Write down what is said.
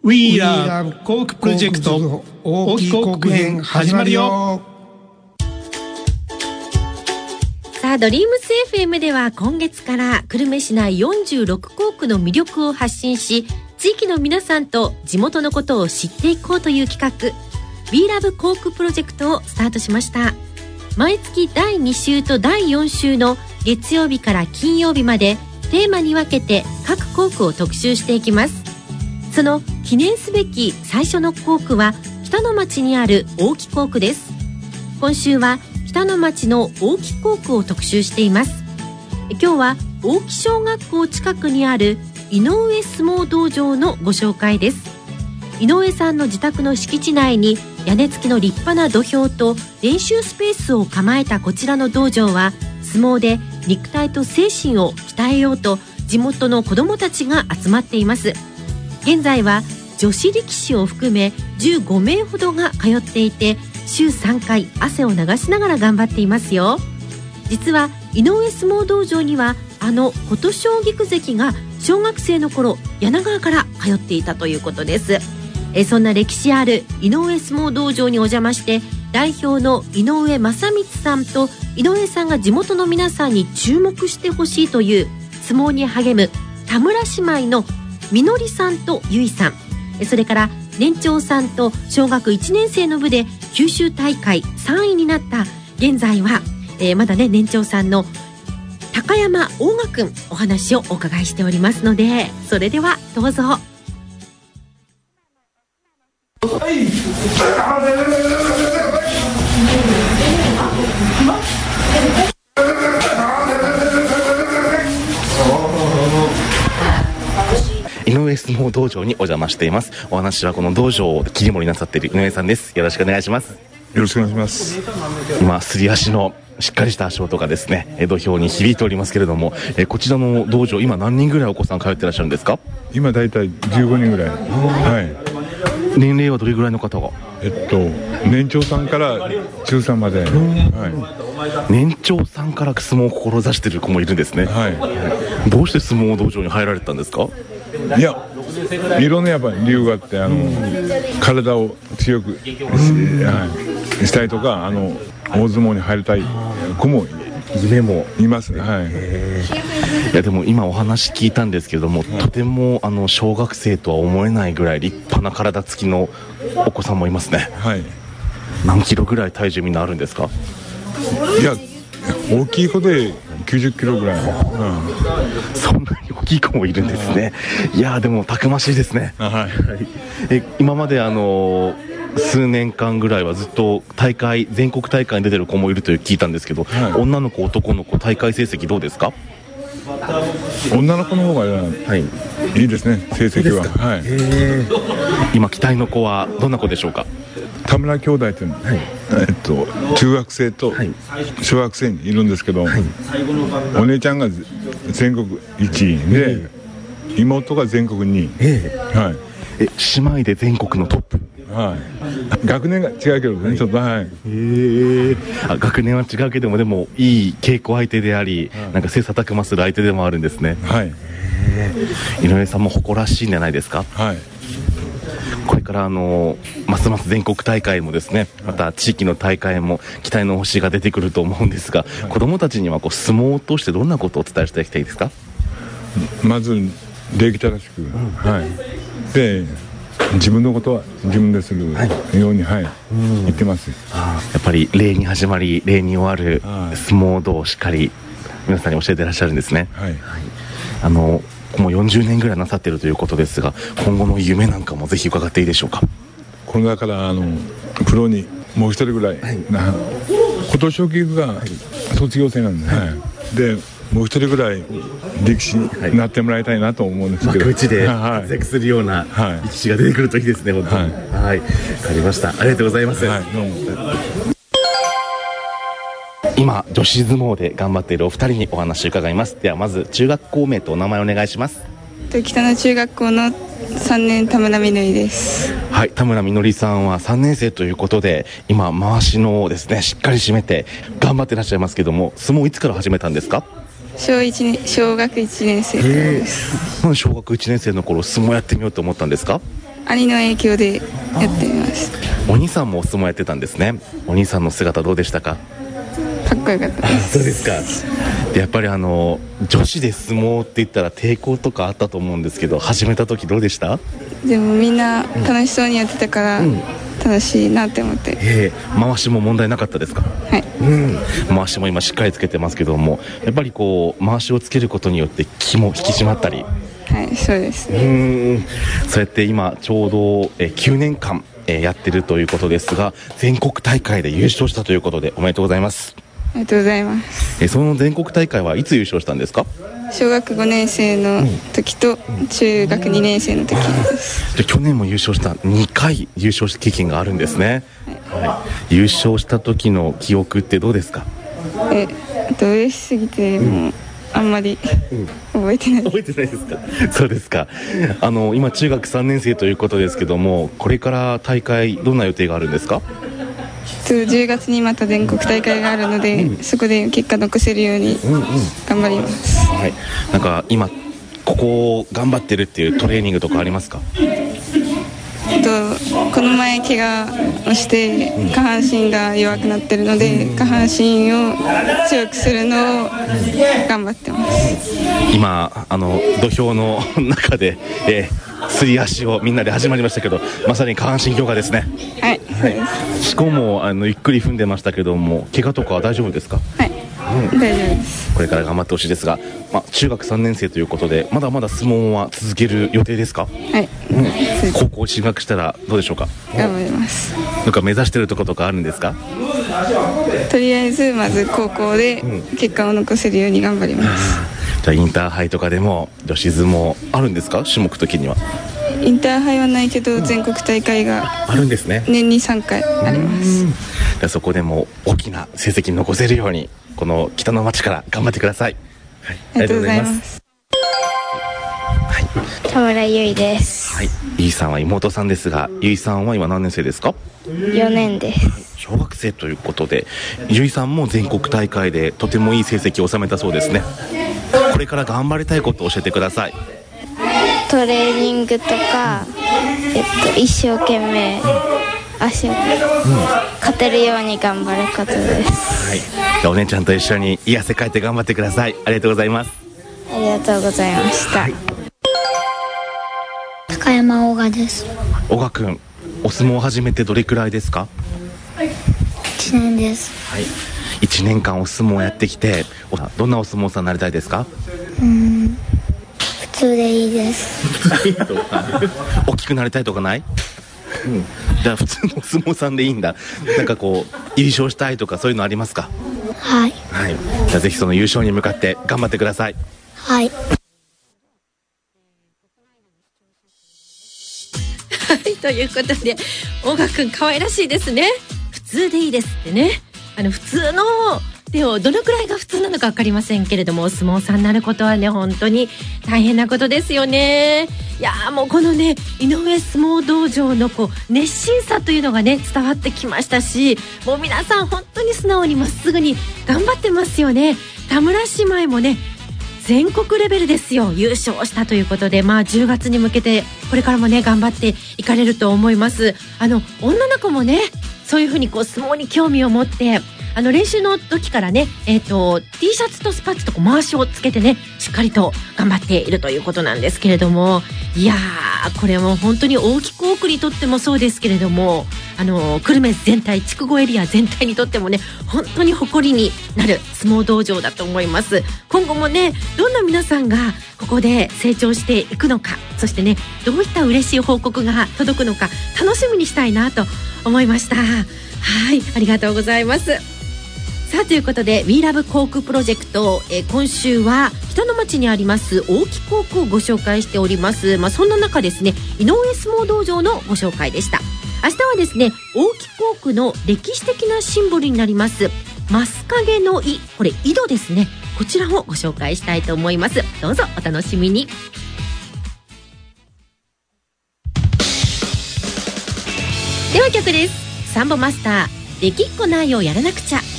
We Love 幸福プロジェクト大木幸福編始まるよ。 さあドリームス FM では今月から久留米市内46校区の魅力を発信し、地域の皆さんと地元のことを知っていこうという企画 We Love 幸福プロジェクトをスタートしました。毎月第2週と第4週の月曜日から金曜日までテーマに分けて各校区を特集していきます。その記念すべき最初の校区は北の町にある大木校区です。今週は北の町の大木校区を特集しています。今日は大木小学校近くにある井上相撲道場のご紹介です。井上さんの自宅の敷地内に屋根付きの立派な土俵と練習スペースを構えたこちらの道場は、相撲で肉体と精神を鍛えようと地元の子どもたちが集まっています。現在は女子力士を含め15名ほどが通っていて、週3回汗を流しながら頑張っていますよ。実は井上相撲道場には琴奨菊関が小学生の頃柳川から通っていたということです。そんな歴史ある井上相撲道場にお邪魔して、代表の井上正光さんと井上さんが地元の皆さんに注目してほしいという相撲に励む田村姉妹のみのりさんとゆいさん、それから年長さんと小学1年生の部で九州大会3位になった現在は、まだね年長さんの高山大賀くん、お話をお伺いしておりますので、それではどうぞ。 井上相撲道場にお邪魔しています。お話はこの道場を切り盛りなさっている井上さんです。よろしくお願いします。 よろしくお願いします。 今すり足のしっかりした足音がですね、土俵に響いておりますけれども、こちらの道場今何人ぐらいお子さん通ってらっしゃるんですか？ 今だいたい15人ぐらい。はい。 年齢はどれぐらいの方が？ 年長さんから中3まで。はい。 年長さんから相撲を志している子もいるんですね。 はい。 どうして相撲道場に入られたんですか？ いや、いろんなやっぱ理由があって、体を強くしたいとか、大相撲に入りたい子も夢もいますね。はい。 いやでも今お話聞いたんですけども、とても小学生とは思えないぐらい立派な体つきのお子さんもいますね。 はい。 何キロぐらい体重みんなあるんですか？ いや、大きい子で90キロぐらい。 そんなに大きい子もいるんですね。いやでもたくましいですね。 はい。 今まで数年間ぐらいはずっと全国大会に出てる子もいると聞いたんですけど、はい、女の子男の子大会成績どうですか？ 女の子の方がいいですね、成績は。はい。 今期待の子はどんな子でしょうか？ 田村兄弟というの、中学生と小学生にいるんですけど、お姉ちゃんが全国1位で、妹が全国2位。はい。 姉妹で全国のトップ。 はい。学年が違うけどね、ちょっと。はい。 学年は違うけども、でもいい稽古相手であり、なんか切磋琢磨する相手でもあるんですね。 はい。 井上さんも誇らしいんじゃないですか？ はい。 これからますます全国大会もですね、また地域の大会も期待の星が出てくると思うんですが、子どもたちには相撲を通してどんなことをお伝えしていきたいですか？ まず礼儀正しく、はい。で、自分のことは自分でするように、はい、言ってます。 やっぱり礼に始まり礼に終わる相撲道をしっかり皆さんに教えていらっしゃるんですね。 はい。 もう40年ぐらいなさっているということですが、今後の夢なんかもぜひ伺っていいでしょうか？ この中からプロにもう一人ぐらい、琴奨菊が卒業生なんで、はい。でもう一人ぐらい力士になってもらいたいなと思うんですけど、 幕内で活躍するような力士が出てくるといいですね。本当に。はい。わかりました。ありがとうございます。はい。どうも。今女子相撲で頑張っているお二人にお話を伺います。ではまず中学校名とお名前お願いします。 北野中学校の3年田村みのりです。 はい、田村みのりさんは3年生ということで、今回しのですねしっかり締めて頑張ってらっしゃいますけども、相撲いつから始めたんですか？ 小学1年生からです。 なんで小学1年生の頃相撲やってみようと思ったんですか？ 兄の影響でやってみました。 お兄さんもお相撲やってたんですね。お兄さんの姿どうでしたか？ かっこよかったです。 そうですか。でやっぱり女子で相撲って言ったら抵抗とかあったと思うんですけど、始めた時どうでした？ でもみんな楽しそうにやってたから、楽しいなって思って、 回しも問題なかったですか？ はい、 回しも今しっかりつけてますけども、やっぱりこう回しをつけることによって気も引き締まったり。 はい、そうですね。 そうやって今ちょうど9年間やってるということですが、全国大会で優勝したということでおめでとうございます。 ありがとうございます。 その全国大会はいつ優勝したんですか？ 小学5年生の時と中学2年生の時です。 去年も優勝した2回優勝経験があるんですね。優勝した時の記憶ってどうですか？ 嬉しすぎてもうあんまり覚えてないですか？そうですか。今中学3年生ということですけども、これから大会どんな予定があるんですか ？10月にまた全国大会があるので、そこで結果残せるように頑張ります。 なんか今ここを頑張ってるっていうトレーニングとかありますか？ この前怪我をして下半身が弱くなってるので、下半身を強くするのを頑張ってます。 今土俵の中ですり足をみんなで始まりましたけど、まさに下半身強化ですね。 はい、 しこもゆっくり踏んでましたけども、怪我とかは大丈夫ですか？ はい、大丈夫です。 これから頑張ってほしいですが、中学3年生ということでまだまだ相撲は続ける予定ですか？ はい、 高校進学したらどうでしょうか？ 頑張ります。 なんか目指してるところとかあるんですか？ とりあえずまず高校で結果を残せるように頑張ります。 じゃあインターハイとかでも女子相撲あるんですか？種目的には。 インターハイはないけど全国大会があるんですね。 年に3回あります。 じゃあそこでも大きな成績に残せるように、この北の町から頑張ってください。 ありがとうございます。 田村ゆいです。 ゆいさんは妹さんですが、ゆいさんは今何年生ですか ？4年です。 小学生ということで、ゆいさんも全国大会でとてもいい成績を収めたそうですね。これから頑張りたいことを教えてください。 トレーニングとか、一生懸命足を勝てるように頑張ることです。 じゃあお姉ちゃんと一緒にいい汗かいて頑張ってください。ありがとうございます。 ありがとうございました。高山大賀です。 大賀くん、お相撲を始めてどれくらいですか ？1年です。 1年間お相撲をやってきて、どんなお相撲さんになりたいですか？ 普通でいいです。 大きくなりたいとかない？じゃあ普通のお相撲さんでいいんだ。なんかこう優勝したいとかそういうのありますか？ はい。 じゃあぜひその優勝に向かって頑張ってください。 はい。 ということで、大賀くん可愛らしいですね。普通でいいですってね。普通の手をどのくらいが普通なのか分かりませんけれども、お相撲さんになることはね本当に大変なことですよね。いやー、もうこのね井上相撲道場の熱心さというのがね伝わってきましたし、もう皆さん本当に素直にまっすぐに頑張ってますよね。田村姉妹もね全国レベルですよ、優勝したということで、10月に向けてこれからもね頑張っていかれると思います。女の子もねそういうふうに相撲に興味を持って練習の時からね、T シャツとスパッツと回しをつけてねしっかりと頑張っているということなんですけれども、いやー、これも本当に大木工区にとってもそうですけれども、久留米全体、筑後エリア全体にとってもね本当に誇りになる相撲道場だと思います。今後もねどんな皆さんがここで成長していくのか、そしてねどういった嬉しい報告が届くのか楽しみにしたいなと思いました。はい、ありがとうございます。さあということで We Love 航空プロジェクト、今週は北の町にあります大木航空をご紹介しております。そんな中ですね、井上相撲道場のご紹介でした。明日はですね大木航空の歴史的なシンボルになりますマスカゲの井、これ井戸ですね、こちらをご紹介したいと思います。どうぞお楽しみに。では曲です。サンボマスターできっこないをやらなくちゃ。